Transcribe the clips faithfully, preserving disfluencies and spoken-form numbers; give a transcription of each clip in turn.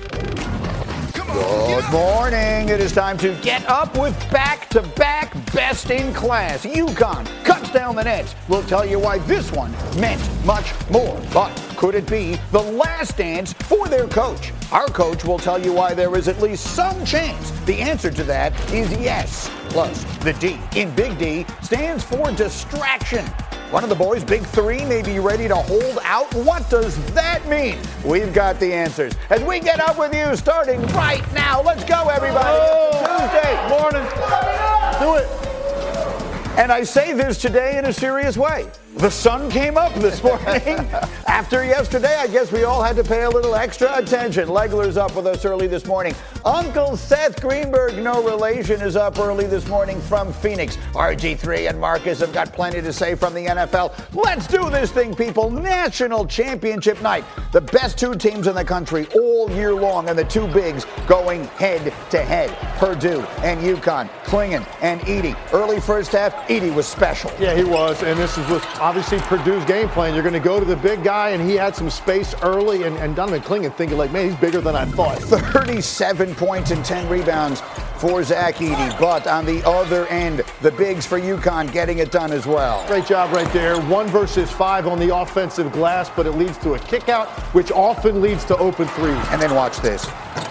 Good morning. It is time to get up with back-to-back best in class. UConn cuts down the nets. We'll tell you why this one meant much more. But could it be the last dance for their coach? Our coach will tell you why there is at least some chance. The answer to that is yes. Plus, the D in Big D stands for distraction. One of the boys, Big Three, may be ready to hold out. What does that mean? We've got the answers as we get up with you starting right now. Let's go, everybody. Oh, Tuesday morning. Do it. And I say this today in a serious way. The sun came up this morning. After yesterday, I guess we all had to pay a little extra attention. Legler's up with us early this morning. Uncle Seth Greenberg, no relation, is up early this morning from Phoenix. R G three and Marcus have got plenty to say from the N F L. Let's do this thing, people. National Championship night. The best two teams in the country all year long, and the two bigs going head to head. Purdue and UConn, Clingan and Edey. Early first half, Edey was special. Yeah, he was, and this is what obviously Purdue's game plan. You're going to go to the big guy, and he had some space early, and, and Donovan Clingan thinking like, man, he's bigger than I thought. thirty-seven points and ten rebounds for Zach Edey. But on the other end, the bigs for UConn getting it done as well. Great job right there. One versus five on the offensive glass, but it leads to a kick out, which often leads to open threes. And then watch this.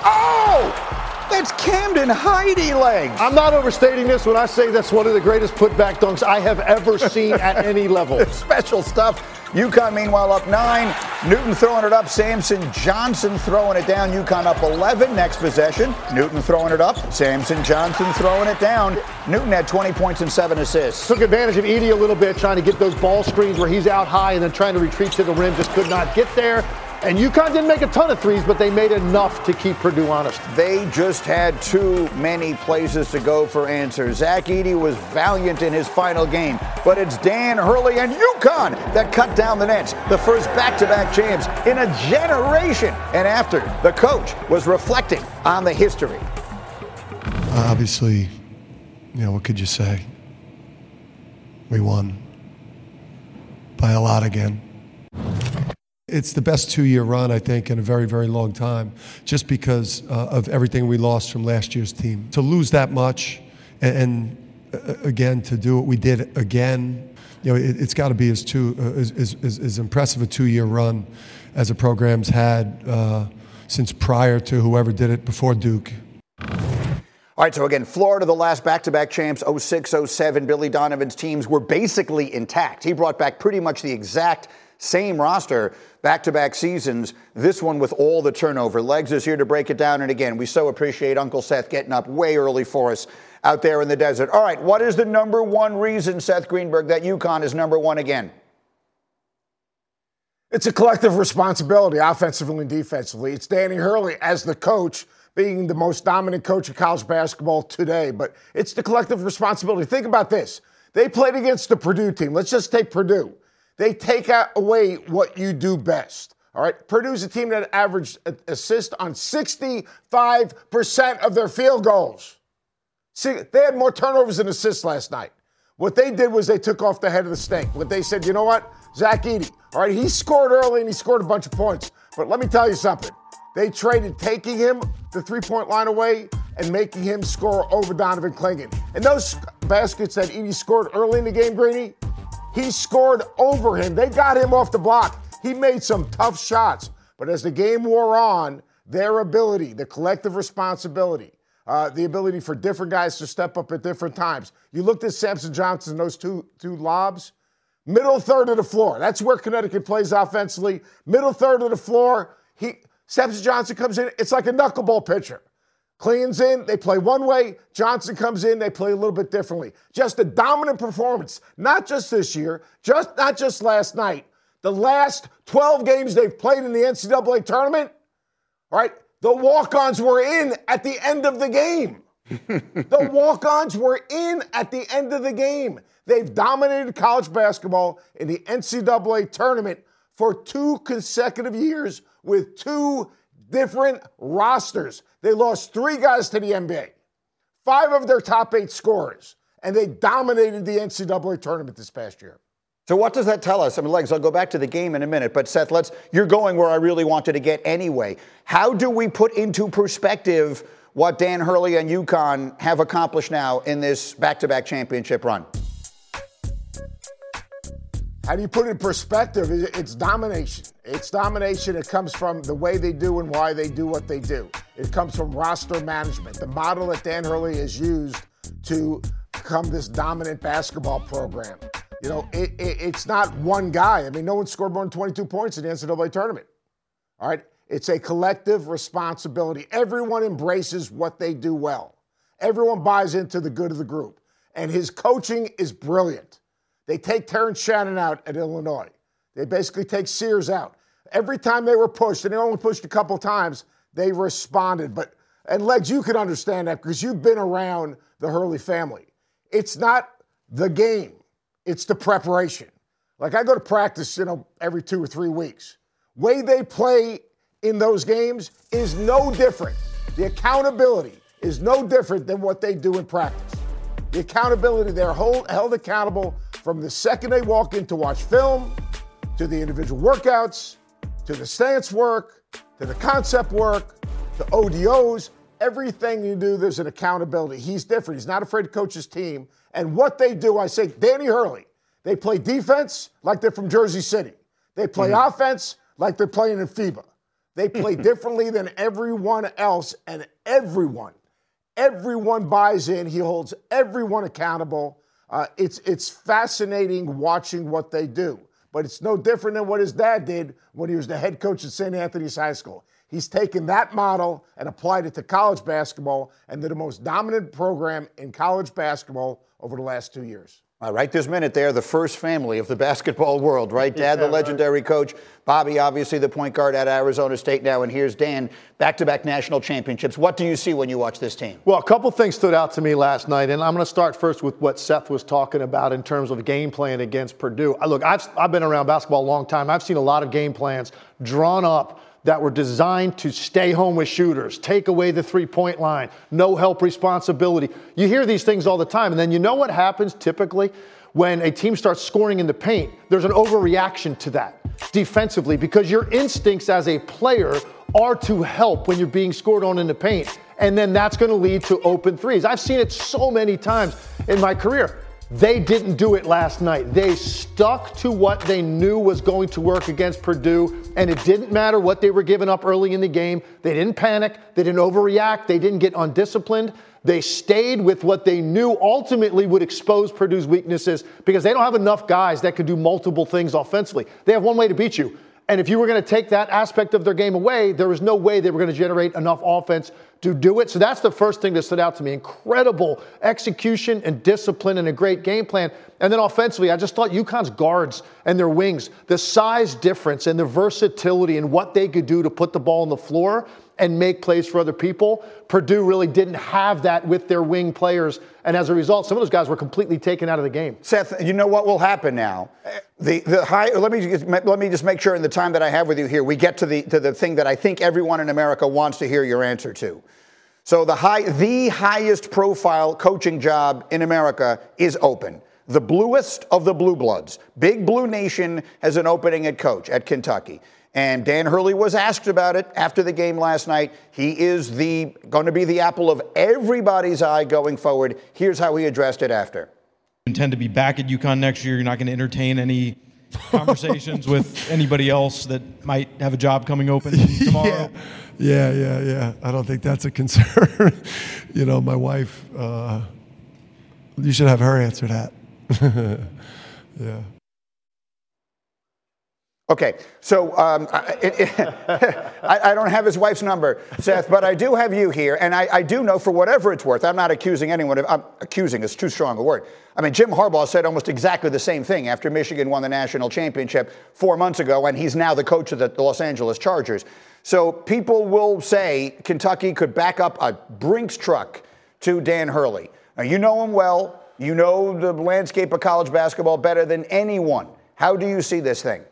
Oh! That's Camden Heide legs. I'm not overstating this when I say that's one of the greatest putback dunks I have ever seen at any level. Special stuff. UConn, meanwhile, up nine. Newton throwing it up. Samson Johnson throwing it down. UConn up eleven. Next possession. Newton throwing it up. Samson Johnson throwing it down. Newton had twenty points and seven assists. Took advantage of Edey a little bit, trying to get those ball screens where he's out high and then trying to retreat to the rim. Just could not get there. And UConn didn't make a ton of threes, but they made enough to keep Purdue honest. They just had too many places to go for answers. Zach Edey was valiant in his final game, but it's Dan Hurley and UConn that cut down the nets. The first back-to-back champs in a generation. And after, the coach was reflecting on the history. Uh, obviously, you know, what could you say? We won by a lot again. It's the best two-year run, I think, in a very, very long time, just because uh, of everything we lost from last year's team. To lose that much, and, and uh, again, to do what we did again, you know, it, it's got to be as, two, uh, as, as, as impressive a two-year run as a program's had uh, since prior to whoever did it before Duke. All right, so again, Florida, the last back-to-back champs, oh six oh seven. Billy Donovan's teams were basically intact. He brought back pretty much the exact same roster back-to-back seasons, this one with all the turnover. Legs is here to break it down, and again, we so appreciate Uncle Seth getting up way early for us out there in the desert. All right, what is the number one reason, Seth Greenberg, that UConn is number one again? It's a collective responsibility, offensively and defensively. It's Danny Hurley as the coach, being the most dominant coach of college basketball today, but it's the collective responsibility. Think about this. They played against the Purdue team. Let's just take Purdue. They take out away what you do best, all right? Purdue's a team that averaged assists on sixty-five percent of their field goals. See, they had more turnovers than assists last night. What they did was they took off the head of the snake. What they said, you know what? Zach Edey, all right, he scored early and he scored a bunch of points. But let me tell you something. They traded taking him the three-point line away and making him score over Donovan Clingan. And those baskets that Edey scored early in the game, Greeny, he scored over him. They got him off the block. He made some tough shots. But as the game wore on, their ability, the collective responsibility, uh, the ability for different guys to step up at different times. You looked at Samson Johnson, those two, two lobs, middle third of the floor. That's where Connecticut plays offensively. Middle third of the floor. He Samson Johnson comes in. It's like a knuckleball pitcher. Cleans in, they play one way. Johnson comes in, they play a little bit differently. Just a dominant performance, not just this year, just not just last night. The last twelve games they've played in the N C double A tournament, all right, the walk-ons were in at the end of the game. The walk-ons were in at the end of the game. They've dominated college basketball in the N C double A tournament for two consecutive years with two different rosters. They lost three guys to the N B A, five of their top eight scorers, and they dominated the N C double A tournament this past year. So what does that tell us? I mean, Legs, I'll go back to the game in a minute, but Seth, let's, you're going where I really wanted to get anyway. How do we put into perspective what Dan Hurley and UConn have accomplished now in this back-to-back championship run? How do you put it in perspective? It's domination. It's domination. It comes from the way they do and why they do what they do. It comes from roster management, the model that Dan Hurley has used to become this dominant basketball program. You know, it, it, it's not one guy. I mean, no one scored more than twenty-two points in the N C double A tournament. All right? It's a collective responsibility. Everyone embraces what they do well. Everyone buys into the good of the group. And his coaching is brilliant. They take Terrence Shannon out at Illinois. They basically take Sears out. Every time they were pushed, and they only pushed a couple times, they responded. But, and Legs, you can understand that because you've been around the Hurley family. It's not the game. It's the preparation. Like, I go to practice, you know, every two or three weeks. Way they play in those games is no different. The accountability is no different than what they do in practice. The accountability, they're hold, held accountable from the second they walk in to watch film, to the individual workouts, to the stance work, to the concept work, to O D Os. Everything you do, there's an accountability. He's different. He's not afraid to coach his team. And what they do, I say, Danny Hurley, they play defense like they're from Jersey City. They play mm-hmm. offense like they're playing in FIBA. They play differently than everyone else, and everyone, everyone buys in. He holds everyone accountable. Uh, it's it's fascinating watching what they do, but it's no different than what his dad did when he was the head coach at Saint Anthony's High School. He's taken that model and applied it to college basketball, and they're the most dominant program in college basketball over the last two years. Uh, right this minute there, the first family of the basketball world, right? Dad, yeah, the legendary right. coach. Bobby, obviously the point guard at Arizona State now. And here's Dan, back-to-back national championships. What do you see when you watch this team? Well, a couple things stood out to me last night, and I'm going to start first with what Seth was talking about in terms of game plan against Purdue. Look, I've, I've been around basketball a long time. I've seen a lot of game plans drawn up that were designed to stay home with shooters, take away the three-point line, no help responsibility. You hear these things all the time, and then you know what happens typically when a team starts scoring in the paint? There's an overreaction to that defensively because your instincts as a player are to help when you're being scored on in the paint, and then that's going to lead to open threes. I've seen it so many times in my career. They didn't do it last night. They stuck to what they knew was going to work against Purdue, and it didn't matter what they were giving up early in the game. They didn't panic. They didn't overreact. They didn't get undisciplined. They stayed with what they knew ultimately would expose Purdue's weaknesses because they don't have enough guys that could do multiple things offensively. They have one way to beat you. And if you were going to take that aspect of their game away, there was no way they were going to generate enough offense to do it. So that's the first thing that stood out to me. Incredible execution and discipline and a great game plan. And then offensively, I just thought UConn's guards and their wings, the size difference and the versatility and what they could do to put the ball on the floor and make plays for other people. Purdue really didn't have that with their wing players. And as a result, some of those guys were completely taken out of the game. Seth, you know what will happen now? The the high. Let me just, let me just make sure in the time that I have with you here, we get to the to the thing that I think everyone in America wants to hear your answer to. So the high, the highest profile coaching job in America is open. The bluest of the blue bloods. Big Blue Nation has an opening at coach at Kentucky. And Dan Hurley was asked about it after the game last night. He is the going to be the apple of everybody's eye going forward. Here's how he addressed it after. You intend to be back at UConn next year. You're not going to entertain any conversations with anybody else that might have a job coming open tomorrow? Yeah, yeah, yeah. yeah. I don't think that's a concern. You know, my wife, uh, you should have her answer that. Yeah. Okay, so um, I, it, it, I, I don't have his wife's number, Seth, but I do have you here, and I, I do know for whatever it's worth, I'm not accusing anyone of, I'm, accusing is too strong a word. I mean, Jim Harbaugh said almost exactly the same thing after Michigan won the national championship four months ago, and he's now the coach of the Los Angeles Chargers. So people will say Kentucky could back up a Brinks truck to Dan Hurley. Now, you know him well. You know the landscape of college basketball better than anyone. How do you see this thing?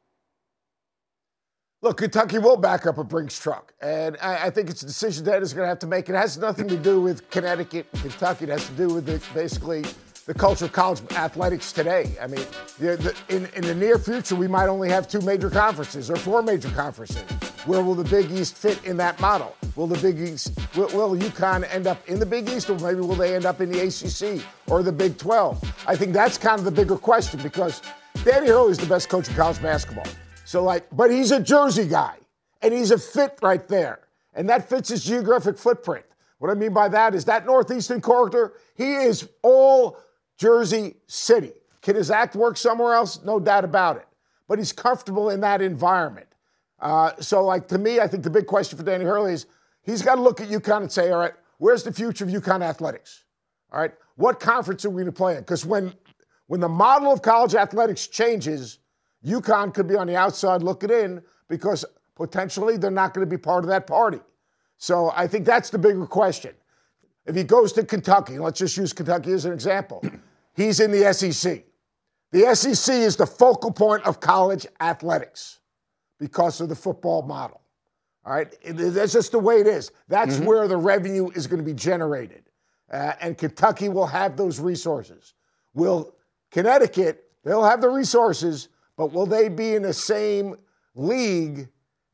Look, Kentucky will back up a Brinks truck, and I, I think it's a decision Dad is going to have to make. It has nothing to do with Connecticut and Kentucky. It has to do with the, basically the culture of college athletics today. I mean, the, the, in, in the near future, we might only have two major conferences or four major conferences. Where will the Big East fit in that model? Will the Big East, will, will UConn end up in the Big East, or maybe will they end up in the A C C or the Big twelve? I think that's kind of the bigger question, because Danny Hurley is the best coach in college basketball. So like, but he's a Jersey guy, and he's a fit right there, and that fits his geographic footprint. What I mean by that is that Northeastern corridor, he is all Jersey City. Can his act work somewhere else? No doubt about it. But he's comfortable in that environment. Uh, so, like, to me, I think the big question for Danny Hurley is he's got to look at UConn and say, all right, where's the future of UConn athletics? All right, what conference are we going to play in? Because when, when the model of college athletics changes, UConn could be on the outside looking in, because potentially they're not going to be part of that party. So I think that's the bigger question. If he goes to Kentucky, let's just use Kentucky as an example, he's in the S E C. The S E C is the focal point of college athletics because of the football model. All right? It, that's just the way it is. That's mm-hmm. where the revenue is going to be generated. Uh, and Kentucky will have those resources. Will Connecticut, they'll have the resources, but will they be in the same league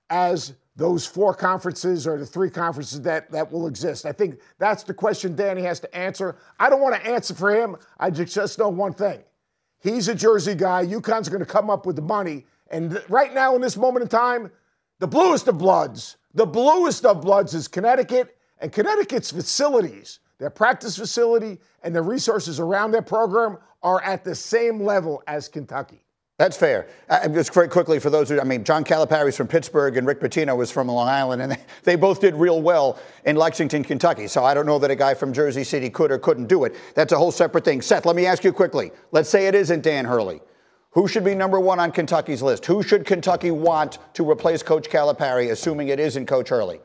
as those four conferences or the three conferences that, that will exist? I think that's the question Danny has to answer. I don't want to answer for him. I just, just know one thing. He's a Jersey guy. UConn's going to come up with the money. And th- right now in this moment in time, the bluest of bloods, the bluest of bloods is Connecticut, and Connecticut's facilities, their practice facility and the resources around their program are at the same level as Kentucky. That's fair. Uh, just very quickly, for those who, I mean, John Calipari's from Pittsburgh and Rick Pitino was from Long Island, and they, they both did real well in Lexington, Kentucky. So I don't know that a guy from Jersey City could or couldn't do it. That's a whole separate thing. Seth, let me ask you quickly. Let's say it isn't Dan Hurley. Who should be number one on Kentucky's list? Who should Kentucky want to replace Coach Calipari, assuming it isn't Coach Hurley?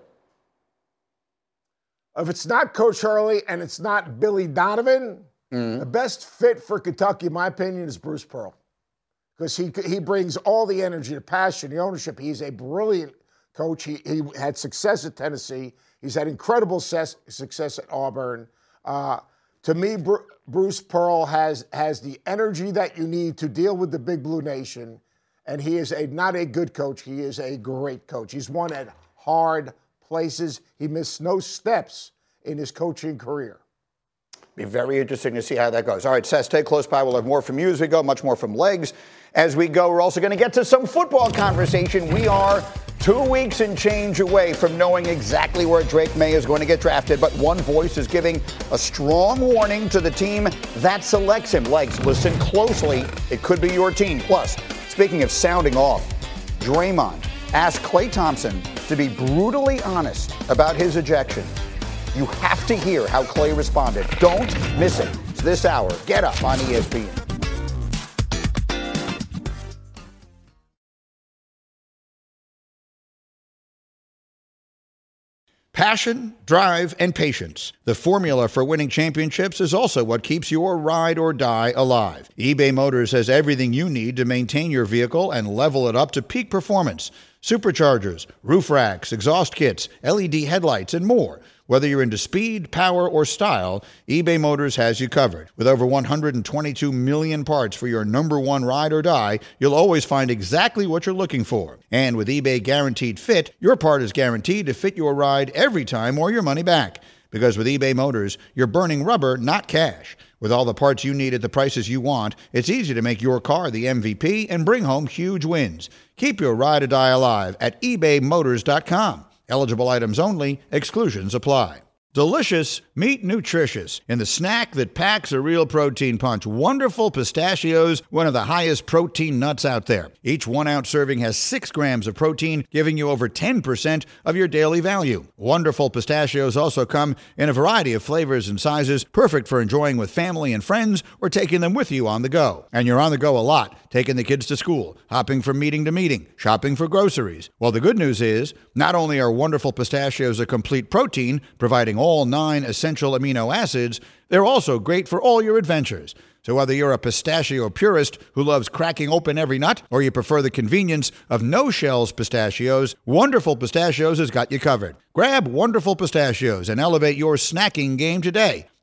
If it's not Coach Hurley and it's not Billy Donovan, mm-hmm. the best fit for Kentucky, in my opinion, is Bruce Pearl. Because he he brings all the energy, the passion, the ownership. He's a brilliant coach. He, he had success at Tennessee. He's had incredible ses- success at Auburn. Uh, to me, Br- Bruce Pearl has, has the energy that you need to deal with the Big Blue Nation. And he is a not a good coach. He is a great coach. He's won at hard places. He missed no steps in his coaching career. Be very interesting to see how that goes. All right, Seth, stay close by. We'll have more from you as we go, much more from Legs as we go. We're also going to get to some football conversation. We are two weeks and change away from knowing exactly where Drake May is going to get drafted, but one voice is giving a strong warning to the team that selects him. Legs, listen closely. It could be your team. Plus, speaking of sounding off, Draymond asked Klay Thompson to be brutally honest about his ejection. You have to hear how Klay responded. Don't miss it. It's this hour. Get Up on E S P N. Passion, drive, and patience. The formula for winning championships is also what keeps your ride or die alive. eBay Motors has everything you need to maintain your vehicle and level it up to peak performance. Superchargers, roof racks, exhaust kits, L E D headlights, and more. Whether you're into speed, power, or style, eBay Motors has you covered. With over one hundred twenty-two million parts for your number one ride or die, you'll always find exactly what you're looking for. And with eBay Guaranteed Fit, your part is guaranteed to fit your ride every time or your money back. Because with eBay Motors, you're burning rubber, not cash. With all the parts you need at the prices you want, it's easy to make your car the M V P and bring home huge wins. Keep your ride or die alive at ebay motors dot com. Eligible items only. Exclusions apply. Delicious, meet nutritious. In the snack that packs a real protein punch, Wonderful Pistachios, one of the highest protein nuts out there. Each one-ounce serving has six grams of protein, giving you over ten percent of your daily value. Wonderful Pistachios also come in a variety of flavors and sizes, perfect for enjoying with family and friends or taking them with you on the go. And you're on the go a lot, taking the kids to school, hopping from meeting to meeting, shopping for groceries. Well, the good news is, not only are Wonderful Pistachios a complete protein, providing all nine essential amino acids, they're also great for all your adventures. So whether you're a pistachio purist who loves cracking open every nut, or you prefer the convenience of no-shells pistachios, Wonderful Pistachios has got you covered. Grab Wonderful Pistachios and elevate your snacking game today.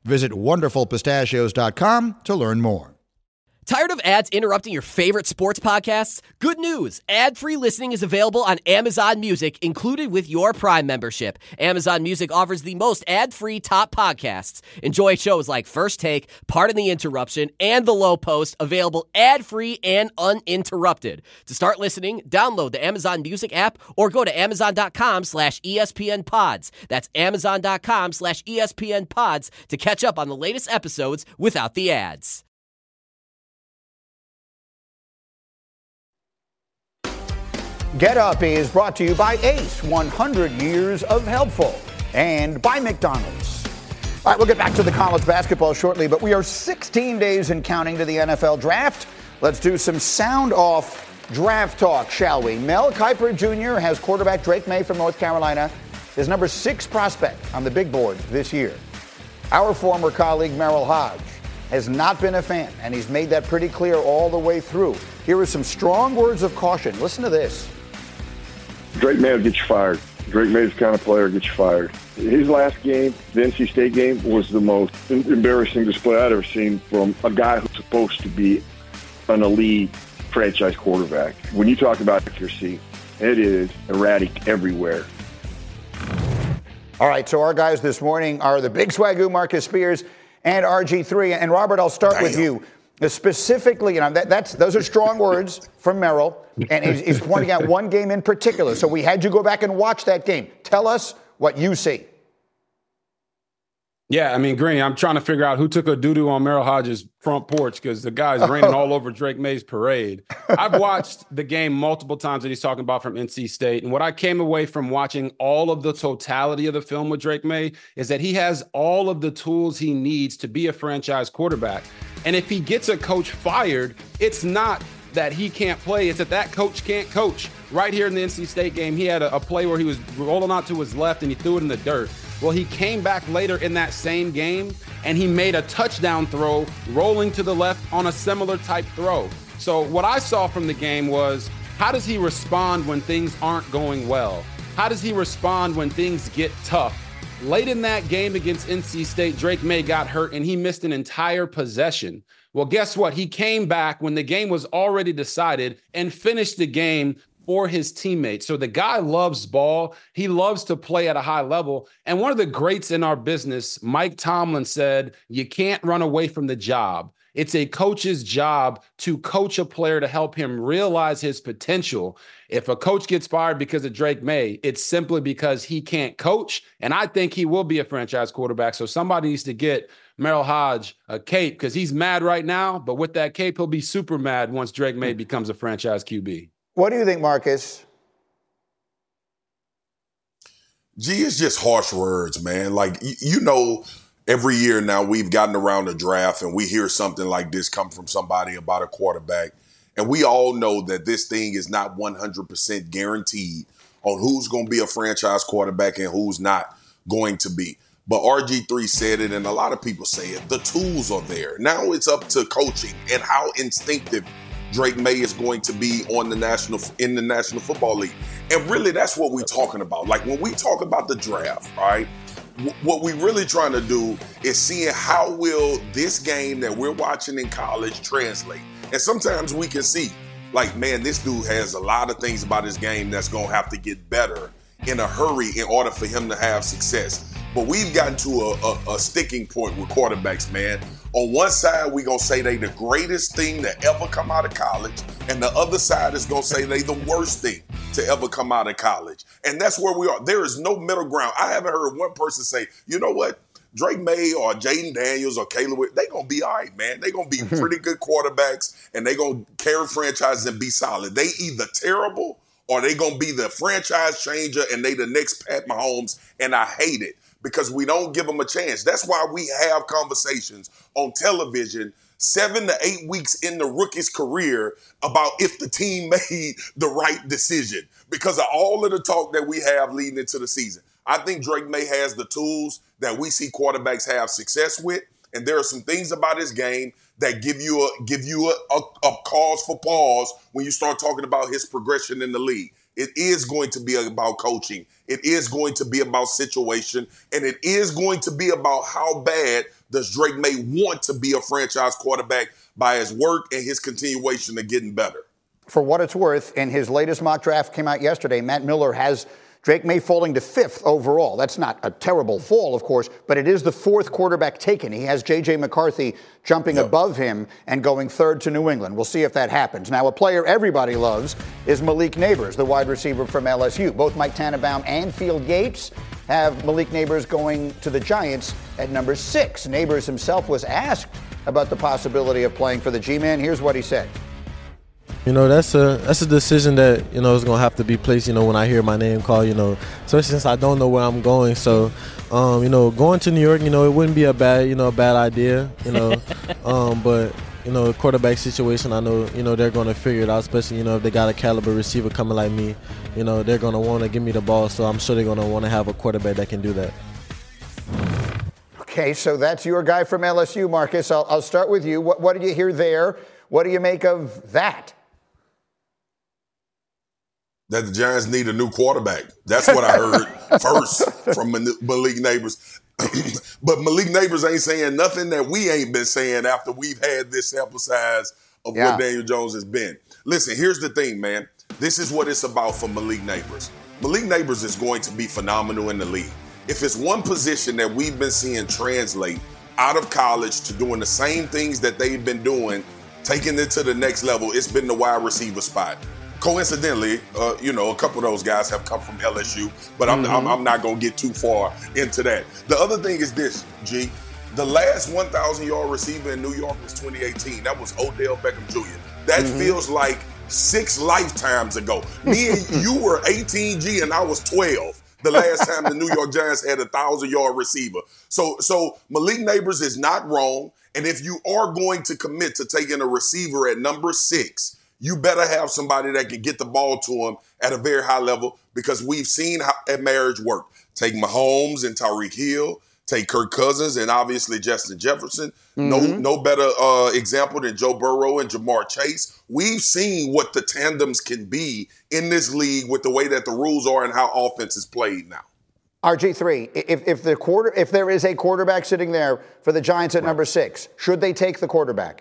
Visit wonderful pistachios dot com to learn more. Tired of ads interrupting your favorite sports podcasts? Good news! Ad-free listening is available on Amazon Music, included with your Prime membership. Amazon Music offers the most ad-free top podcasts. Enjoy shows like First Take, Pardon the Interruption, and The Low Post, available ad-free and uninterrupted. To start listening, download the Amazon Music app or go to amazon.com slash ESPN pods. That's amazon.com slash ESPN pods to catch up on the latest episodes without the ads. Get Up is brought to you by Ace, one hundred years of helpful, and by McDonald's. All right, we'll get back to the college basketball shortly, but we are sixteen days and counting to the N F L draft. Let's do some sound-off draft talk, shall we? Mel Kiper Junior has quarterback Drake May from North Carolina, his number six prospect on the big board this year. Our former colleague Merrill Hodge has not been a fan, and he's made that pretty clear all the way through. Here are some strong words of caution. Listen to this. Drake May will get you fired. Drake May's the kind of player gets you fired. His last game, the N C State game, was the most embarrassing display I'd ever seen from a guy who's supposed to be an elite franchise quarterback. When you talk about accuracy, it is erratic everywhere. All right, so our guys this morning are the Big Swagoo, Marcus Spears, and R G three. And Robert, I'll start Damn. with you. Specifically, you know, that, that's those are strong words from Merrill, and he's, he's pointing out one game in particular. So we had you go back and watch that game. Tell us what you see. Yeah, I mean, Green, I'm trying to figure out who took a doo-doo on Merrill Hodges' front porch because the guy's raining all over Drake May's parade. I've watched the game multiple times that he's talking about from N C State, and what I came away from watching all of the totality of the film with Drake May is that he has all of the tools he needs to be a franchise quarterback. And if he gets a coach fired, it's not that he can't play, it's that that coach can't coach. Right here in the N C State game, he had a, a play where he was rolling out to his left and he threw it in the dirt. Well, he came back later in that same game and he made a touchdown throw rolling to the left on a similar type throw. So what I saw from the game was, how does he respond when things aren't going well? How does he respond when things get tough? Late in that game against N C State, Drake May got hurt and he missed an entire possession. Well, guess what? He came back when the game was already decided and finished the game for his teammates. So the guy loves ball. He loves to play at a high level. And one of the greats in our business, Mike Tomlin, said, you can't run away from the job. It's a coach's job to coach a player to help him realize his potential. If a coach gets fired because of Drake May, it's simply because he can't coach. And I think he will be a franchise quarterback. So somebody needs to get Merrill Hodge a cape because he's mad right now. But with that cape, he'll be super mad once Drake May becomes a franchise Q B. What do you think, Marcus? Gee, it's just harsh words, man. Like, you know, every year now we've gotten around the draft and we hear something like this come from somebody about a quarterback. And we all know that this thing is not one hundred percent guaranteed on who's going to be a franchise quarterback and who's not going to be. But R G three said it, and a lot of people say it. The tools are there. Now it's up to coaching and how instinctive Drake May is going to be on the national in the National Football League. And really, that's what we're talking about. Like, when we talk about the draft, right, w- what we're really trying to do is seeing how will this game that we're watching in college translate. And sometimes we can see, like, man, this dude has a lot of things about his game that's going to have to get better in a hurry in order for him to have success. But we've gotten to a, a, a sticking point with quarterbacks, man. On one side, we're going to say they the greatest thing to ever come out of college. And the other side is going to say they the worst thing to ever come out of college. And that's where we are. There is no middle ground. I haven't heard one person say, you know what? Drake May or Jaden Daniels or Caleb, they're going to be all right, man. They're going to be pretty good quarterbacks, and they're going to carry franchises and be solid. They either terrible or they going to be the franchise changer and they the next Pat Mahomes, and I hate it. Because we don't give them a chance. That's why we have conversations on television seven to eight weeks in the rookie's career about if the team made the right decision because of all of the talk that we have leading into the season. I think Drake May has the tools that we see quarterbacks have success with, and there are some things about his game that give you a give you a, a, a cause for pause when you start talking about his progression in the league. It is going to be about coaching. It is going to be about situation. And it is going to be about how bad Does Drake May want to be a franchise quarterback by his work and his continuation of getting better? For what it's worth, in his latest mock draft came out yesterday, Matt Miller has Drake May falling to fifth overall. That's not a terrible fall, of course, but it is the fourth quarterback taken. He has J J McCarthy jumping yep. above him and going third to New England. We'll see if that happens. Now, a player everybody loves is Malik Nabers, the wide receiver from L S U. Both Mike Tannenbaum and Field Yates have Malik Nabers going to the Giants at number six. Nabers himself was asked about the possibility of playing for the G-Man. Here's what he said. You know, that's a that's a decision that, you know, is going to have to be placed, you know, when I hear my name called, you know, especially since I don't know where I'm going. So, um, you know, going to New York, you know, it wouldn't be a bad, you know, a bad idea, you know. um, but, you know, quarterback situation, I know, you know, they're going to figure it out, especially, you know, if they got a caliber receiver coming like me. You know, they're going to want to give me the ball, so I'm sure they're going to want to have a quarterback that can do that. Okay, so that's your guy from L S U, Marcus. I'll, I'll start with you. What, what did you hear there? What do you make of that? That the Giants need a new quarterback. That's what I heard first from Malik Nabers. But Malik Nabers ain't saying nothing that we ain't been saying after we've had this sample size of yeah. what Daniel Jones has been. Listen, here's the thing, man. This is what it's about for Malik Nabers. Malik Nabers is going to be phenomenal in the league. If it's one position that we've been seeing translate out of college to doing the same things that they've been doing, taking it to the next level, it's been the wide receiver spot. Coincidentally, uh, you know, a couple of those guys have come from L S U, but I'm, mm-hmm. I'm, I'm not going to get too far into that. The other thing is this, G. The last one thousand yard receiver in New York was twenty eighteen. That was Odell Beckham Junior That mm-hmm. feels like six lifetimes ago. Me and you were eighteen, G, and I was twelve. The last time the New York Giants had a one thousand yard receiver. So, so Malik Nabers is not wrong. And if you are going to commit to taking a receiver at number six, you better have somebody that can get the ball to him at a very high level, because we've seen how a marriage work. Take Mahomes and Tyreek Hill, take Kirk Cousins and obviously Justin Jefferson. Mm-hmm. No, no better uh, example than Joe Burrow and Jamar Chase. We've seen what the tandems can be in this league with the way that the rules are and how offense is played now. R G three, if, if the quarter, if there is a quarterback sitting there for the Giants at right. number six, should they take the quarterback?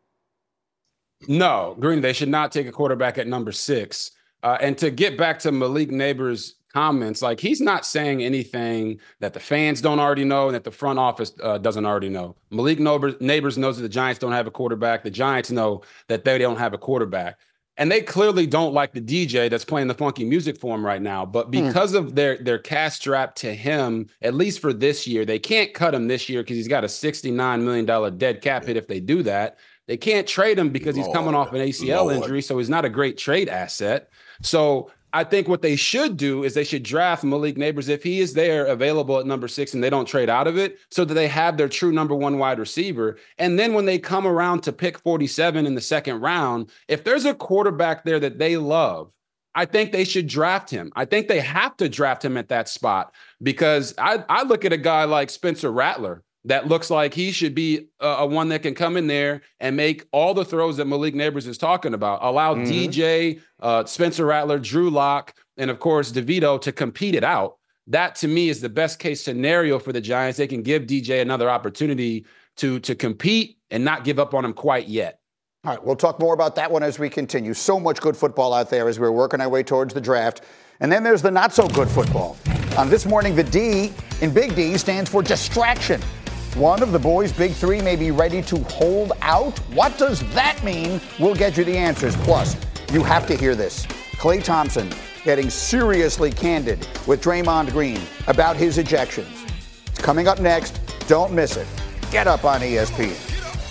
No, Green, they should not take a quarterback at number six. Uh, and to get back to Malik Nabers' comments, like, he's not saying anything that the fans don't already know and that the front office uh, doesn't already know. Malik Nabers knows that the Giants don't have a quarterback. The Giants know that they don't have a quarterback. And they clearly don't like the D J that's playing the funky music for him right now. But because mm. of their, their cash strap to him, at least for this year, they can't cut him this year because he's got a sixty-nine million dollars dead cap hit if they do that. They can't trade him because he's Lord, coming off an A C L Lord. injury, so he's not a great trade asset. So I think what they should do is they should draft Malik Nabers if he is there available at number six and they don't trade out of it, so that they have their true number one wide receiver. And then when they come around to pick forty-seven in the second round, if there's a quarterback there that they love, I think they should draft him. I think they have to draft him at that spot, because I, I look at a guy like Spencer Rattler that looks like he should be a, a one that can come in there and make all the throws that Malik Nabers is talking about. Allow mm-hmm. D J, uh, Spencer Rattler, Drew Lock, and of course DeVito to compete it out. That to me is the best case scenario for the Giants. They can give D J another opportunity to, to compete and not give up on him quite yet. All right, we'll talk more about that one as we continue. So much good football out there as we're working our way towards the draft. And then there's the not so good football. Um, this morning, the D in Big D stands for distraction. One of the boys' big three may be ready to hold out. What does that mean? We'll get you the answers. Plus, you have to hear this. Klay Thompson getting seriously candid with Draymond Green about his ejections. It's coming up next. Don't miss it. Get up on E S P N.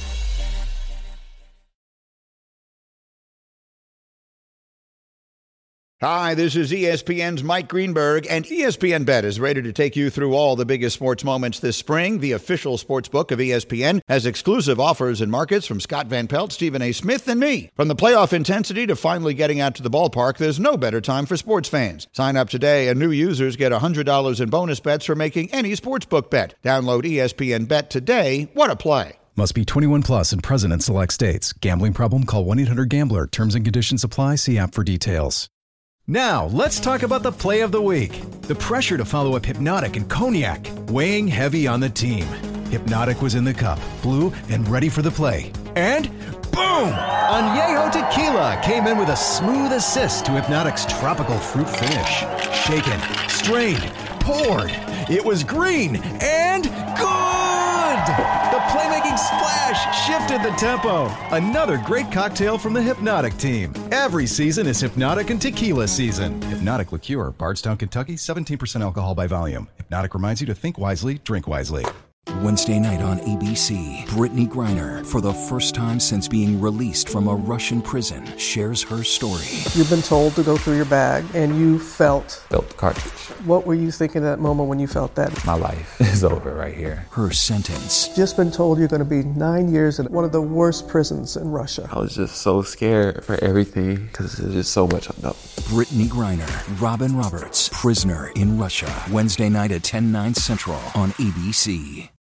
Hi, this is E S P N's Mike Greenberg, and E S P N Bet is ready to take you through all the biggest sports moments this spring. The official sports book of E S P N has exclusive offers and markets from Scott Van Pelt, Stephen A. Smith, and me. From the playoff intensity to finally getting out to the ballpark, there's no better time for sports fans. Sign up today, and new users get one hundred dollars in bonus bets for making any sportsbook bet. Download E S P N Bet today. What a play. Must be twenty-one plus and present in select states. Gambling problem? Call one eight hundred gambler. Terms and conditions apply. See app for details. Now, let's talk about the play of the week. The pressure to follow up Hypnotic and Cognac, weighing heavy on the team. Hypnotic was in the cup, blue and ready for the play. And boom! Añejo Tequila came in with a smooth assist to Hypnotic's tropical fruit finish. Shaken, strained, poured. It was green and good! The playmaking splash shifted the tempo. Another great cocktail from the Hypnotic team. Every season is Hypnotic and Tequila season. Hypnotic Liqueur, Bardstown, Kentucky, seventeen percent alcohol by volume. Hypnotic reminds you to think wisely, drink wisely. Wednesday night on A B C, Brittany Griner, for the first time since being released from a Russian prison, shares her story. You've been told to go through your bag, and you felt... Felt the cartridge. What were you thinking at that moment when you felt that? My life is over right here. Her sentence. Just been told you're going to be nine years in one of the worst prisons in Russia. I was just so scared for everything because there's just so much unknown. Brittany Griner, Robin Roberts, Prisoner in Russia. Wednesday night at ten, nine Central on A B C.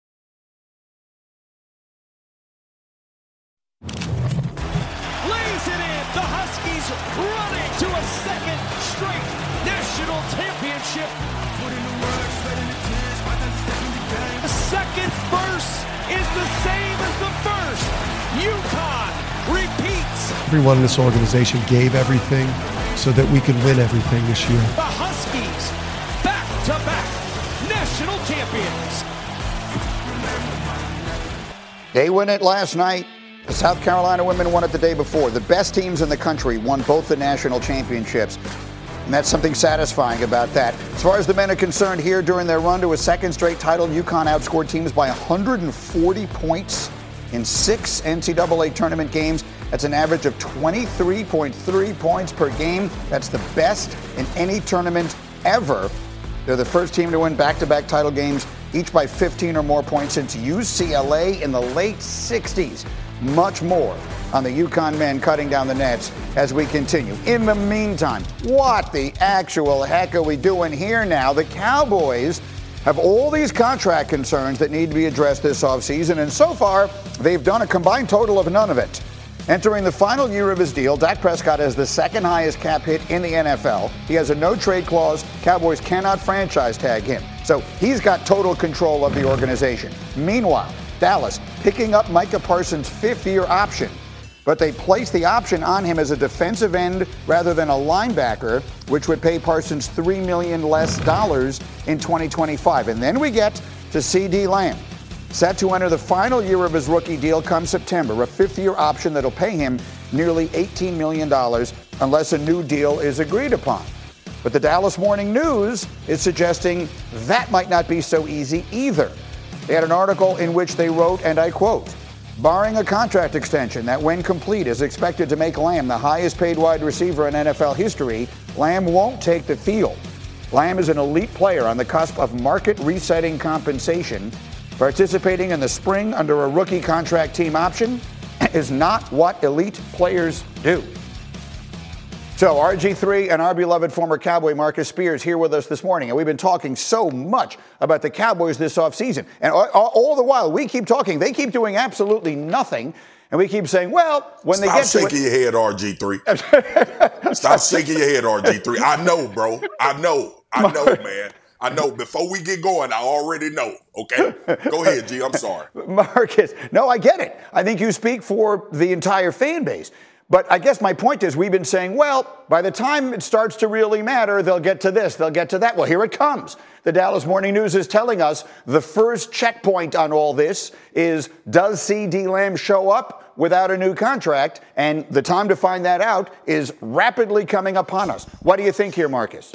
Lays it in. The Huskies running to a second straight national championship. The second verse is the same as the first. UConn repeats. Everyone in this organization gave everything so that we could win everything this year. The Huskies back-to-back national champions. They win it last night. The South Carolina women won it the day before. The best teams in the country won both the national championships. And that's something satisfying about that. As far as the men are concerned, here during their run to a second straight title, UConn outscored teams by one hundred forty points in six N C double A tournament games. That's an average of twenty-three point three points per game. That's the best in any tournament ever. They're the first team to win back-to-back title games, each by fifteen or more points since U C L A in the late sixties. Much more on the UConn men cutting down the nets as we continue. In the meantime, what the actual heck are we doing here now? The Cowboys have all these contract concerns that need to be addressed this offseason, and so far, they've done a combined total of none of it. Entering the final year of his deal, Dak Prescott has the second highest cap hit in the N F L. He has a no-trade clause. Cowboys cannot franchise tag him. So he's got total control of the organization. Meanwhile, Dallas picking up Micah Parsons' fifth-year option, but they placed the option on him as a defensive end rather than a linebacker, which would pay Parsons three million dollars less dollars in twenty twenty-five. And then we get to CeeDee Lamb, set to enter the final year of his rookie deal come September, a fifth-year option that'll pay him nearly eighteen million dollars unless a new deal is agreed upon. But the Dallas Morning News is suggesting that might not be so easy either. They had an article in which they wrote, and I quote, barring a contract extension that, when complete, is expected to make Lamb the highest paid wide receiver in N F L history, Lamb won't take the field. Lamb is an elite player on the cusp of market resetting compensation. Participating in the spring under a rookie contract team option is not what elite players do. So R G three and our beloved former Cowboy Marcus Spears here with us this morning. And we've been talking so much about the Cowboys this offseason. And all, all the while, we keep talking. They keep doing absolutely nothing. And we keep saying, well, when Stop they get to shaking it... your head, R G three. Stop shaking your head, R G three. I know, bro. I know. I know, man. I know. Before we get going, I already know. Okay? Go ahead, G. I'm sorry. Marcus, no, I get it. I think you speak for the entire fan base. But I guess my point is we've been saying, well, by the time it starts to really matter, they'll get to this, they'll get to that. Well, here it comes. The Dallas Morning News is telling us the first checkpoint on all this is, does CeeDee Lamb show up without a new contract? And the time to find that out is rapidly coming upon us. What do you think here, Marcus?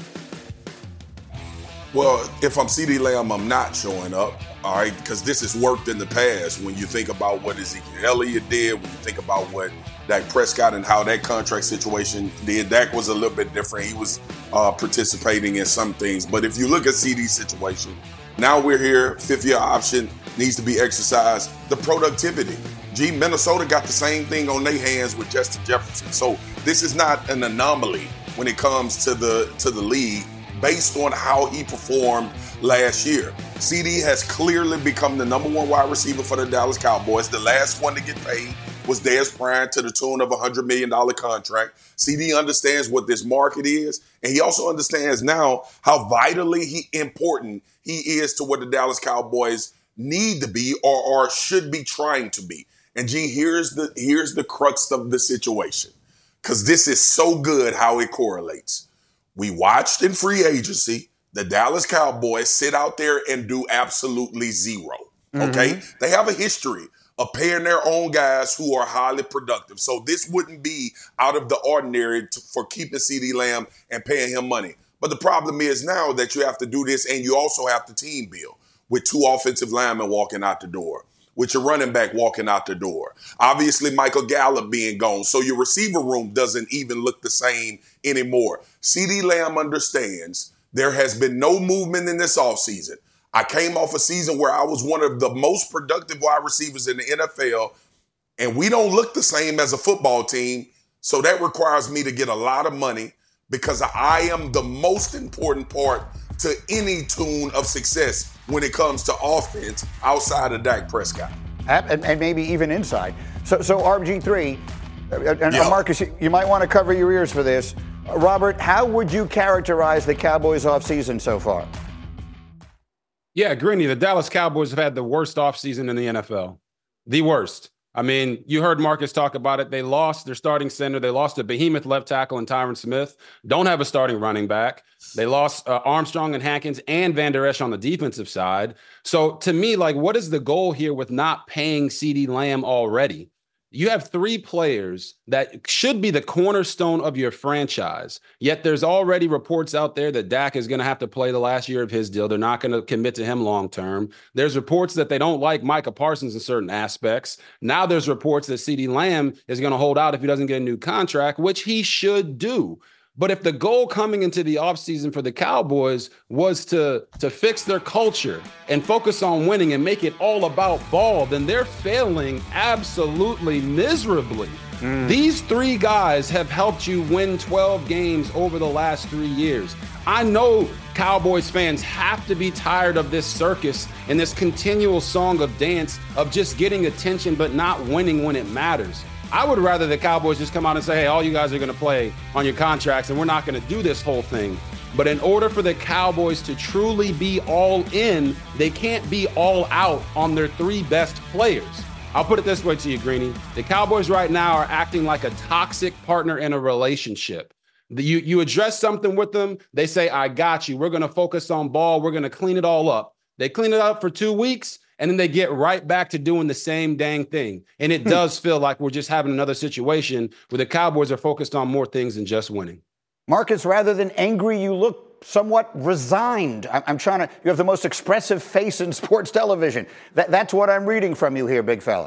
Well, if I'm CeeDee Lamb, I'm not showing up, all right, because this has worked in the past. When you think about what Ezekiel Elliott did, when you think about what Dak Prescott and how that contract situation did, Dak was a little bit different. He was uh, participating in some things. But if you look at CeeDee's situation, now we're here, fifth-year option needs to be exercised. The productivity. Gee, Minnesota got the same thing on their hands with Justin Jefferson. So this is not an anomaly when it comes to the to the league based on how he performed last year. CeeDee has clearly become the number one wide receiver for the Dallas Cowboys. The last one to get paid was Dez Bryant to the tune of a one hundred million dollars contract. CeeDee understands what this market is, and he also understands now how vitally he important he is to what the Dallas Cowboys need to be or, or should be trying to be. And G, here's the here's the crux of the situation, because this is so good how it correlates. We watched in free agency the Dallas Cowboys sit out there and do absolutely zero. Okay, mm-hmm. They have a history of paying their own guys who are highly productive. So this wouldn't be out of the ordinary to, for keeping CeeDee Lamb and paying him money. But the problem is now that you have to do this, and you also have to team build with two offensive linemen walking out the door, with your running back walking out the door. Obviously, Michael Gallup being gone, so your receiver room doesn't even look the same anymore. CeeDee Lamb understands there has been no movement in this offseason. I came off a season where I was one of the most productive wide receivers in the N F L, and we don't look the same as a football team, so that requires me to get a lot of money because I am the most important part to any tune of success when it comes to offense outside of Dak Prescott. And, and maybe even inside. So, so R G three, and yep. Marcus, you might want to cover your ears for this. Robert, how would you characterize the Cowboys' offseason so far? Yeah, Greeny, the Dallas Cowboys have had the worst offseason in the N F L. The worst. I mean, you heard Marcus talk about it. They lost their starting center. They lost a behemoth left tackle in Tyron Smith. Don't have a starting running back. They lost uh, Armstrong and Hankins and Van Der Esch on the defensive side. So to me, like, what is the goal here with not paying CeeDee Lamb already? You have three players that should be the cornerstone of your franchise, yet there's already reports out there that Dak is going to have to play the last year of his deal. They're not going to commit to him long-term. There's reports that they don't like Micah Parsons in certain aspects. Now there's reports that CeeDee Lamb is going to hold out if he doesn't get a new contract, which he should do. But if the goal coming into the offseason for the Cowboys was to, to fix their culture and focus on winning and make it all about ball, then they're failing absolutely miserably. Mm. These three guys have helped you win twelve games over the last three years. I know Cowboys fans have to be tired of this circus and this continual song of dance of just getting attention but not winning when it matters. I would rather the Cowboys just come out and say, hey, all you guys are going to play on your contracts and we're not going to do this whole thing. But in order for the Cowboys to truly be all in, they can't be all out on their three best players. I'll put it this way to you, Greeny. The Cowboys right now are acting like a toxic partner in a relationship. The, you, you address something with them, they say, I got you. We're going to focus on ball. We're going to clean it all up. They clean it up for two weeks. And then they get right back to doing the same dang thing. And it does feel like we're just having another situation where the Cowboys are focused on more things than just winning. Marcus, rather than angry, you look somewhat resigned. I'm trying to, you have the most expressive face in sports television. That, that's what I'm reading from you here, big fella.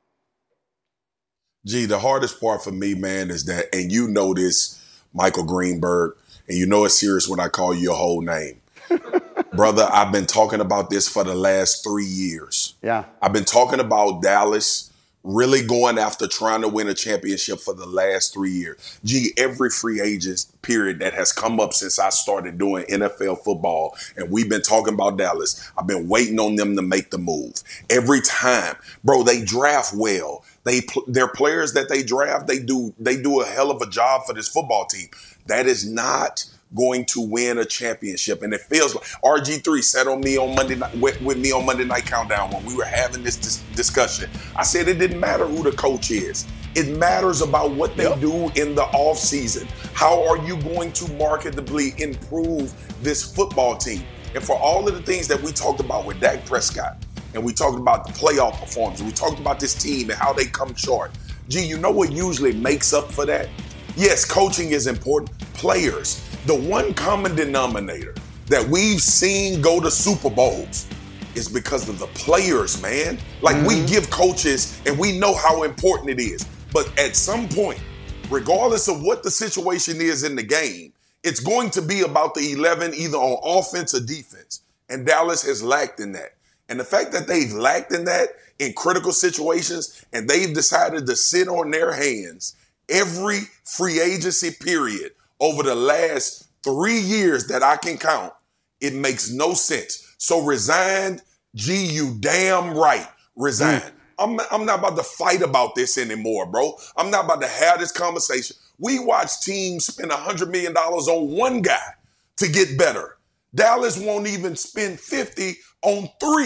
Gee, the hardest part for me, man, is that, and you know this, Michael Greenberg, and you know it's serious when I call you your whole name. Brother, I've been talking about this for the last three years. Yeah. I've been talking about Dallas really going after trying to win a championship for the last three years. Gee, every free agent period that has come up since I started doing N F L football, and we've been talking about Dallas, I've been waiting on them to make the move. Every time, bro, they draft well. They their players that they draft, they do they do a hell of a job for this football team. That is not going to win a championship. And it feels like R G three sat on me on Monday night with, with me on Monday Night Countdown when we were having this dis- discussion. I said it didn't matter who the coach is. It matters about what they yep. do in the offseason. How are you going to marketably improve this football team? And for all of the things that we talked about with Dak Prescott, and we talked about the playoff performance, we talked about this team and how they come short. Gee, you know what usually makes up for that? Yes, coaching is important. Players. The one common denominator that we've seen go to Super Bowls is because of the players, man. Like mm-hmm. we give coaches and we know how important it is. But at some point, regardless of what the situation is in the game, it's going to be about the eleven either on offense or defense. And Dallas has lacked in that. And the fact that they've lacked in that in critical situations and they've decided to sit on their hands every free agency period over the last three years that I can count, it makes no sense. So resigned, gee, you damn right, resign. Mm. I'm, I'm not about to fight about this anymore, bro. I'm not about to have this conversation. We watch teams spend one hundred million dollars on one guy to get better. Dallas won't even spend fifty on three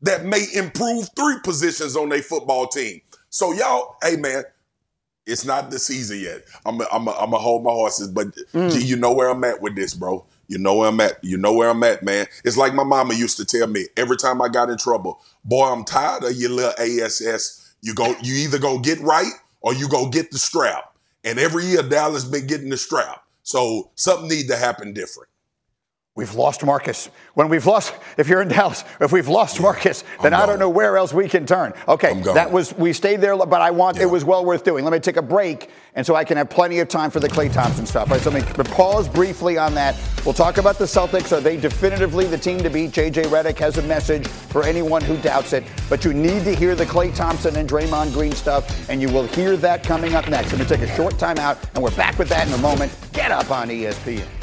that may improve three positions on their football team. So y'all, hey man, it's not the season yet. I'm a, I'm a, I'm a hold my horses, but Mm. G, you know where I'm at with this, bro. You know where I'm at. You know where I'm at, man. It's like my mama used to tell me every time I got in trouble, boy, I'm tired of your little A S S. You go, you either gonna get right or you gonna get the strap. And every year Dallas been getting the strap. So something need to happen different. We've lost Marcus. When we've lost, if you're in Dallas, if we've lost Marcus, then I don't know where else we can turn. Okay, that was, we stayed there, but I want, it was well worth doing. Let me take a break, and so I can have plenty of time for the Klay Thompson stuff. All right, so let me pause briefly on that. We'll talk about the Celtics. Are they definitively the team to beat? J J Redick has a message for anyone who doubts it, but you need to hear the Klay Thompson and Draymond Green stuff, and you will hear that coming up next. Let me take a short time out, and we're back with that in a moment. Get up on E S P N.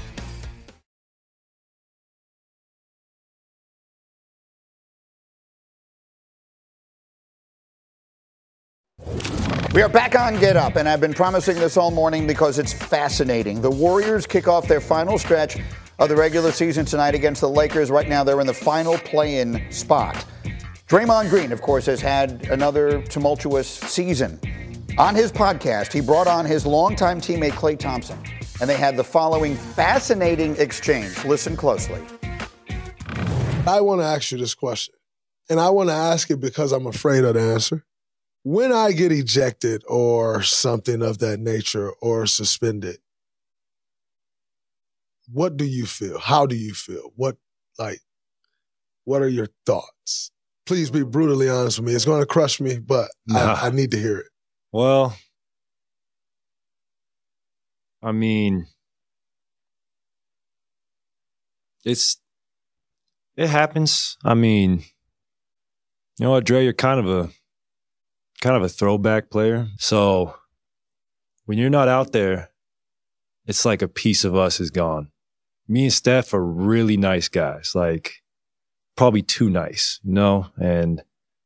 We are back on Get Up, and I've been promising this all morning because it's fascinating. The Warriors kick off their final stretch of the regular season tonight against the Lakers. Right now, they're in the final play-in spot. Draymond Green, of course, has had another tumultuous season. On his podcast, he brought on his longtime teammate Klay Thompson, and they had the following fascinating exchange. Listen closely. I want to ask you this question, and I want to ask it because I'm afraid of the answer. When I get ejected or something of that nature or suspended, what do you feel? How do you feel? What, like, what are your thoughts? Please be brutally honest with me. It's going to crush me, but Nah. I, I need to hear it. Well, I mean, it's, it happens. I mean, you know what, Dre, you're kind of a, kind of a throwback player. So when you're not out there, it's like a piece of us is gone. Me and Steph are really nice guys, like probably too nice, you know, and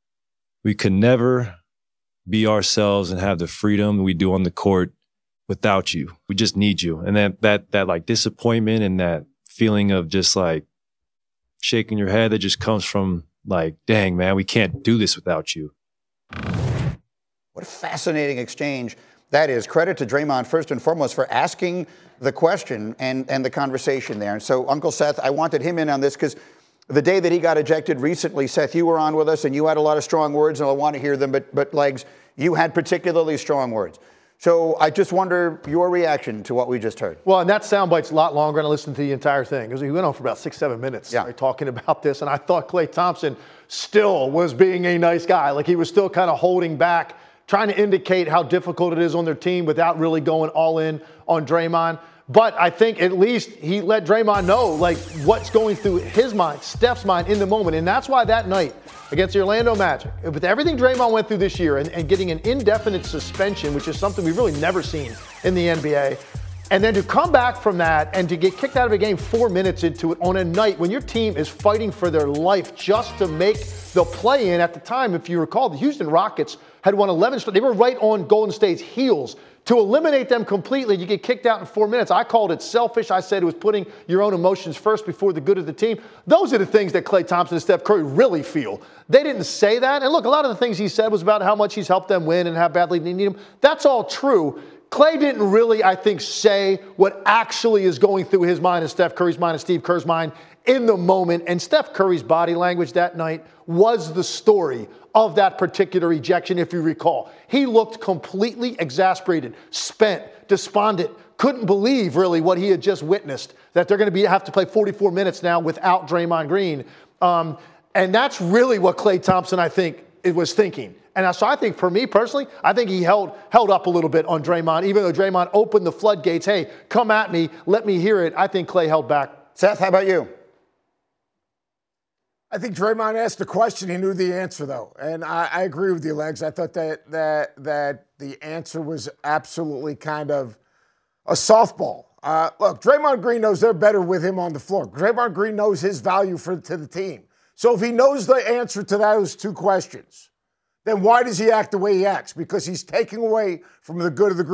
we could never be ourselves and have the freedom we do on the court without you. We just need you. And that, that, that like disappointment and that feeling of just like shaking your head that just comes from like, dang, man, we can't do this without you. What a fascinating exchange that is. Credit to Draymond, first and foremost, for asking the question and, and the conversation there. And so, Uncle Seth, I wanted him in on this because the day that he got ejected recently, Seth, you were on with us and you had a lot of strong words, and I want to hear them, but, but Legs, you had particularly strong words. So I just wonder your reaction to what we just heard. Well, and that soundbite's a lot longer, and I listened to the entire thing. Because he went on for about six, seven minutes yeah. right, talking about this. And I thought Klay Thompson still was being a nice guy. Like he was still kind of holding back, trying to indicate how difficult it is on their team without really going all in on Draymond. But I think at least he let Draymond know, like, what's going through his mind, Steph's mind in the moment. And that's why that night against the Orlando Magic, with everything Draymond went through this year and, and getting an indefinite suspension, which is something we've really never seen in the N B A, and then to come back from that and to get kicked out of a game four minutes into it on a night when your team is fighting for their life just to make the play-in. At the time, if you recall, the Houston Rockets had won eleven straight. They were right on Golden State's heels. To eliminate them completely, you get kicked out in four minutes. I called it selfish. I said it was putting your own emotions first before the good of the team. Those are the things that Klay Thompson and Steph Curry really feel. They didn't say that. And look, a lot of the things he said was about how much he's helped them win and how badly they need him. That's all true. Klay didn't really, I think, say what actually is going through his mind and Steph Curry's mind and Steve Kerr's mind in the moment. And Steph Curry's body language that night was the story of that particular ejection, if you recall. He looked completely exasperated, spent, despondent, couldn't believe really what he had just witnessed, that they're going to be have to play forty-four minutes now without Draymond Green. Um, and that's really what Klay Thompson, I think, it was thinking. And so I think for me personally, I think he held held up a little bit on Draymond, even though Draymond opened the floodgates. Hey, come at me, let me hear it. I think Klay held back. Seth, how about you? I think Draymond asked a question. He knew the answer, though. And I, I agree with you, Legs. I thought that that that the answer was absolutely kind of a softball. Uh, look, Draymond Green knows they're better with him on the floor. Draymond Green knows his value for to the team. So if he knows the answer to those two questions, then why does he act the way he acts? Because he's taking away from the good of the group.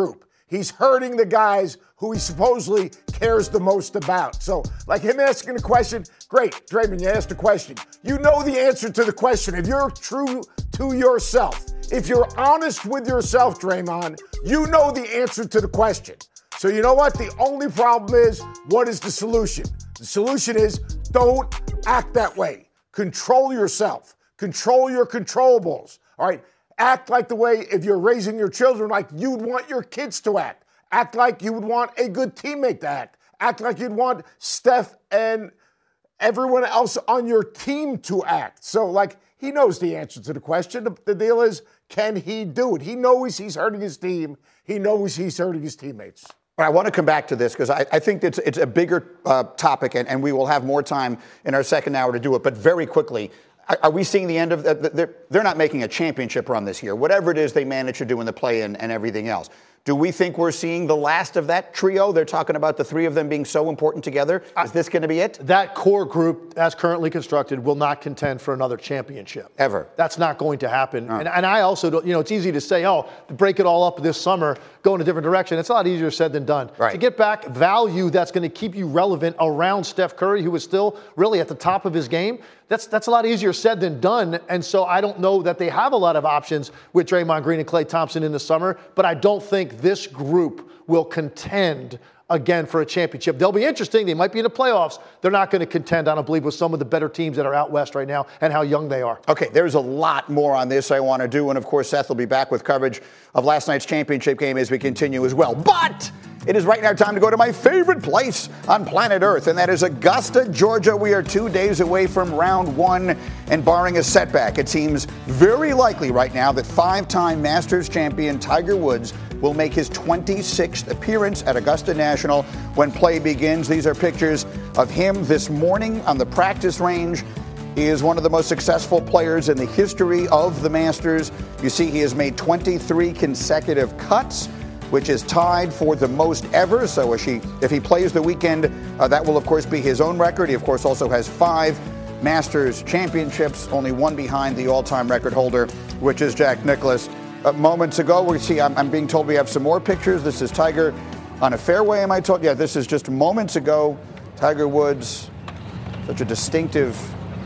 He's hurting the guys who he supposedly cares the most about. So, like him asking a question, great, Draymond, you asked a question. You know the answer to the question. If you're true to yourself, if you're honest with yourself, Draymond, you know the answer to the question. So you know what? The only problem is, what is the solution? The solution is don't act that way. Control yourself. Control your controllables. All right? Act like the way, if you're raising your children, like you'd want your kids to act. Act like you would want a good teammate to act. Act like you'd want Steph and everyone else on your team to act. So, like, he knows the answer to the question. The, the deal is, can he do it? He knows he's hurting his team. He knows he's hurting his teammates. I want to come back to this because I, I think it's, it's a bigger uh, topic, and, and we will have more time in our second hour to do it. But very quickly, are, are we seeing the end of the, they're, they're not making a championship run this year, whatever it is they manage to do in the play-in and everything else. Do we think we're seeing the last of that trio? They're talking about the three of them being so important together. Is this going to be it? That core group, as currently constructed, will not contend for another championship. Ever. That's not going to happen. Uh. And, and I also don't, you know, it's easy to say, oh, break it all up this summer, go in a different direction. It's a lot easier said than done. Right. To get back value that's going to keep you relevant around Steph Curry, who is still really at the top of his game, that's that's a lot easier said than done. And so I don't know that they have a lot of options with Draymond Green and Klay Thompson in the summer, but I don't think this group will contend again for a championship. They'll be interesting. They might be in the playoffs. They're not going to contend, I don't believe, with some of the better teams that are out west right now and how young they are. Okay, there's a lot more on this I want to do. And, of course, Seth will be back with coverage of last night's championship game as we continue as well. But it is right now time to go to my favorite place on planet Earth, and that is Augusta, Georgia. We are two days away from round one, and barring a setback, it seems very likely right now that five-time Masters champion Tiger Woods will make his twenty-sixth appearance at Augusta National when play begins. These are pictures of him this morning on the practice range. He is one of the most successful players in the history of the Masters. You see, he has made twenty-three consecutive cuts, which is tied for the most ever. So if he, if he plays the weekend, uh, that will, of course, be his own record. He, of course, also has five Masters championships, only one behind the all-time record holder, which is Jack Nicklaus. Uh, moments ago, we see, I'm, I'm being told we have some more pictures. This is Tiger on a fairway, am I told? Yeah, this is just moments ago. Tiger Woods, such a distinctive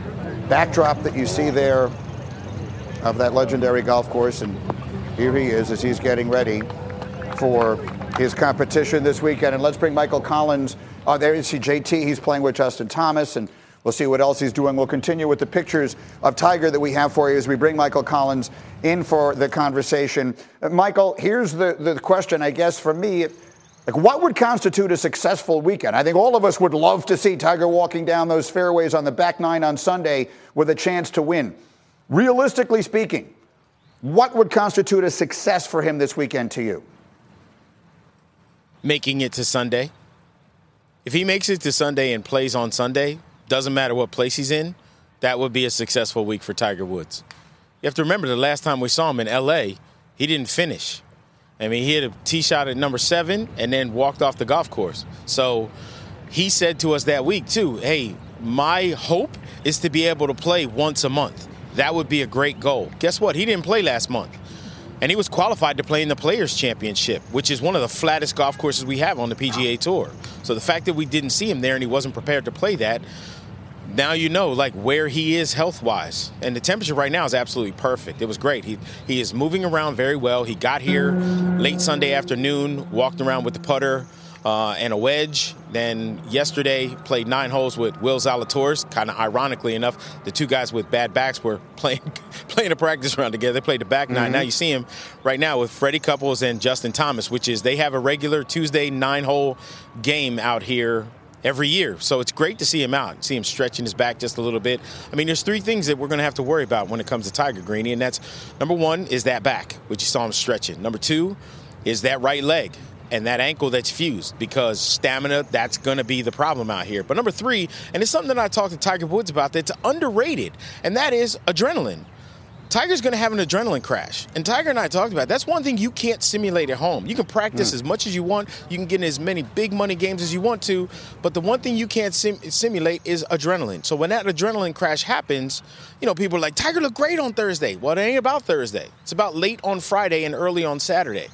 backdrop that you see there of that legendary golf course. And here he is as he's getting ready for his competition this weekend. And let's bring Michael Collins. Oh, there you see J T. He's playing with Justin Thomas, and we'll see what else he's doing. We'll continue with the pictures of Tiger that we have for you as we bring Michael Collins in for the conversation. Uh, Michael, here's the, the question, I guess, for me. Like, what would constitute a successful weekend? I think all of us would love to see Tiger walking down those fairways on the back nine on Sunday with a chance to win. Realistically speaking, what would constitute a success for him this weekend to you? Making it to Sunday. If he makes it to Sunday and plays on Sunday, doesn't matter what place he's in, that would be a successful week for Tiger Woods. You have to remember the last time we saw him in L A, he didn't finish. I mean, he hit a tee shot at number seven and then walked off the golf course. So he said to us that week, too, hey, my hope is to be able to play once a month. That would be a great goal. Guess what? He didn't play last month. And he was qualified to play in the Players' Championship, which is one of the flattest golf courses we have on the P G A Tour. So the fact that we didn't see him there and he wasn't prepared to play that, now you know, like, where he is health-wise. And the temperature right now is absolutely perfect. It was great. He he is moving around very well. He got here late Sunday afternoon, walked around with the putter uh, and a wedge. Then yesterday played nine holes with Will Zalatoris. Kind of ironically enough, the two guys with bad backs were playing playing a practice round together. They played the back nine. Mm-hmm. Now you see him right now with Freddie Couples and Justin Thomas, which is they have a regular Tuesday nine-hole game out here every year. So it's great to see him out, see him stretching his back just a little bit. I mean, there's three things that we're going to have to worry about when it comes to Tiger, Greeny, and that's, number one, is that back, which you saw him stretching. Number two is that right leg and that ankle that's fused, because stamina, that's going to be the problem out here. But number three, and it's something that I talked to Tiger Woods about that's underrated, and that is adrenaline. Tiger's going to have an adrenaline crash. And Tiger and I talked about it. That's one thing you can't simulate at home. You can practice mm. as much as you want. You can get in as many big money games as you want to. But the one thing you can't sim- simulate is adrenaline. So when that adrenaline crash happens, you know, people are like, Tiger looked great on Thursday. Well, it ain't about Thursday. It's about late on Friday and early on Saturday.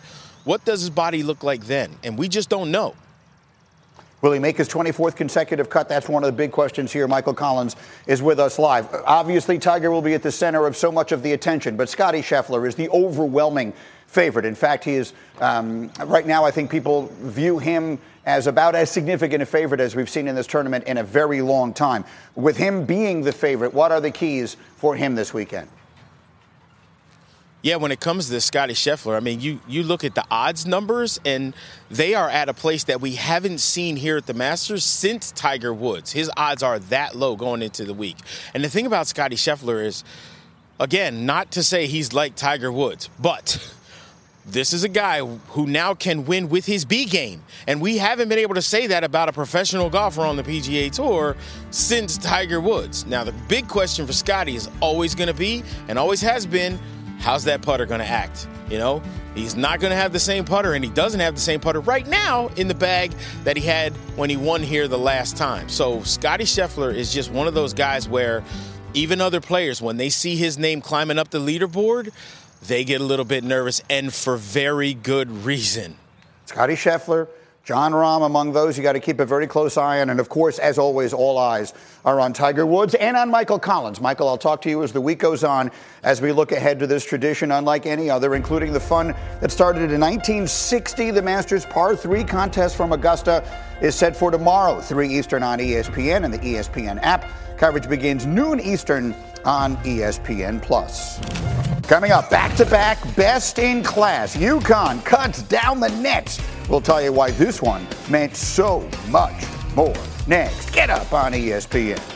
What does his body look like then? And we just don't know. Will he make his twenty-fourth consecutive cut? That's one of the big questions here. Michael Collins is with us live. Obviously, Tiger will be at the center of so much of the attention, but Scottie Scheffler is the overwhelming favorite. In fact, he is, um, right now, I think people view him as about as significant a favorite as we've seen in this tournament in a very long time. With him being the favorite, what are the keys for him this weekend? Yeah, when it comes to Scottie Scheffler, I mean, you you look at the odds numbers, and they are at a place that we haven't seen here at the Masters since Tiger Woods. His odds are that low going into the week. And the thing about Scottie Scheffler is, again, not to say he's like Tiger Woods, but this is a guy who now can win with his B game. And we haven't been able to say that about a professional golfer on the P G A Tour since Tiger Woods. Now, the big question for Scottie is always going to be, and always has been, how's that putter going to act? You know, he's not going to have the same putter, and he doesn't have the same putter right now in the bag that he had when he won here the last time. So Scottie Scheffler is just one of those guys where even other players, when they see his name climbing up the leaderboard, they get a little bit nervous, and for very good reason. Scottie Scheffler, Jon Rahm among those you got to keep a very close eye on. And, of course, as always, all eyes are on Tiger Woods and on Michael Collins. Michael, I'll talk to you as the week goes on as we look ahead to this tradition unlike any other, including the fun that started in nineteen sixty. The Masters Par three contest from Augusta is set for tomorrow, three Eastern on E S P N and the E S P N app. Coverage begins noon Eastern on E S P N plus. Coming up, back-to-back best in class. UConn cuts down the nets. We'll tell you why this one meant so much more. Next, get up on E S P N.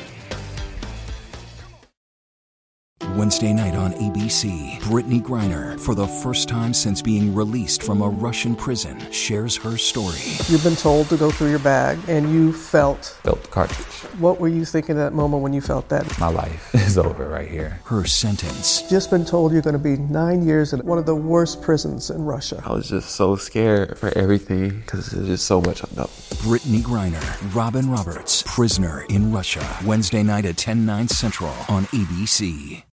Wednesday night on A B C, Brittany Griner, for the first time since being released from a Russian prison, shares her story. You've been told to go through your bag, and you felt... Felt the cartridge. What were you thinking at that moment when you felt that? My life is over right here. Her sentence. Just been told you're going to be nine years in one of the worst prisons in Russia. I was just so scared for everything because there's just so much unknown. Brittany Griner, Robin Roberts, prisoner in Russia. Wednesday night at ten, nine Central on A B C.